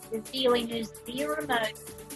is Daily News via remote.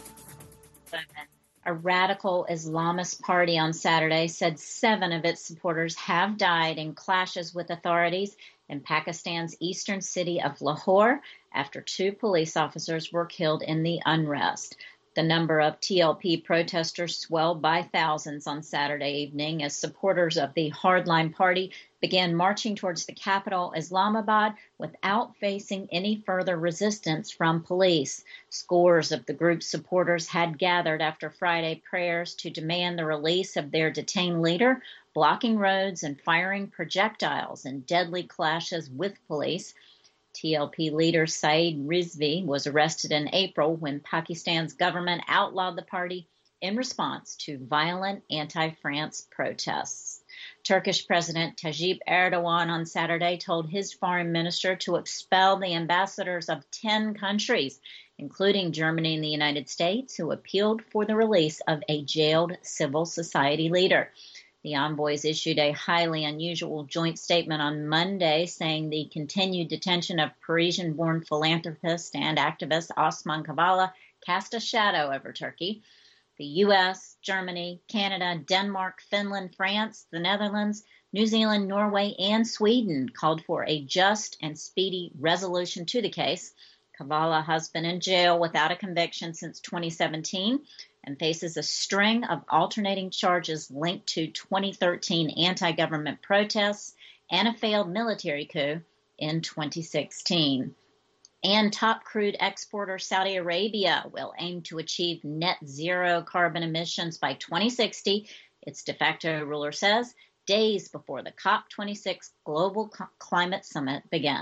A radical Islamist party on Saturday said 7 of its supporters have died in clashes with authorities in Pakistan's eastern city of Lahore after 2 police officers were killed in the unrest. The number of TLP protesters swelled by thousands on Saturday evening as supporters of the hardline party began marching towards the capital, Islamabad, without facing any further resistance from police. Scores of the group's supporters had gathered after Friday prayers to demand the release of their detained leader, blocking roads and firing projectiles in deadly clashes with police. TLP leader Saeed Rizvi was arrested in April when Pakistan's government outlawed the party in response to violent anti-France protests. Turkish President Tayyip Erdogan on Saturday told his foreign minister to expel the ambassadors of 10 countries, including Germany and the United States, who appealed for the release of a jailed civil society leader. The envoys issued a highly unusual joint statement on Monday saying the continued detention of Parisian-born philanthropist and activist Osman Kavala cast a shadow over Turkey. The U.S., Germany, Canada, Denmark, Finland, France, the Netherlands, New Zealand, Norway, and Sweden called for a just and speedy resolution to the case. Kavala has been in jail without a conviction since 2017 and faces a string of alternating charges linked to 2013 anti-government protests and a failed military coup in 2016. And top crude exporter Saudi Arabia will aim to achieve net zero carbon emissions by 2060, its de facto ruler says, days before the COP26 Global Climate Summit begins.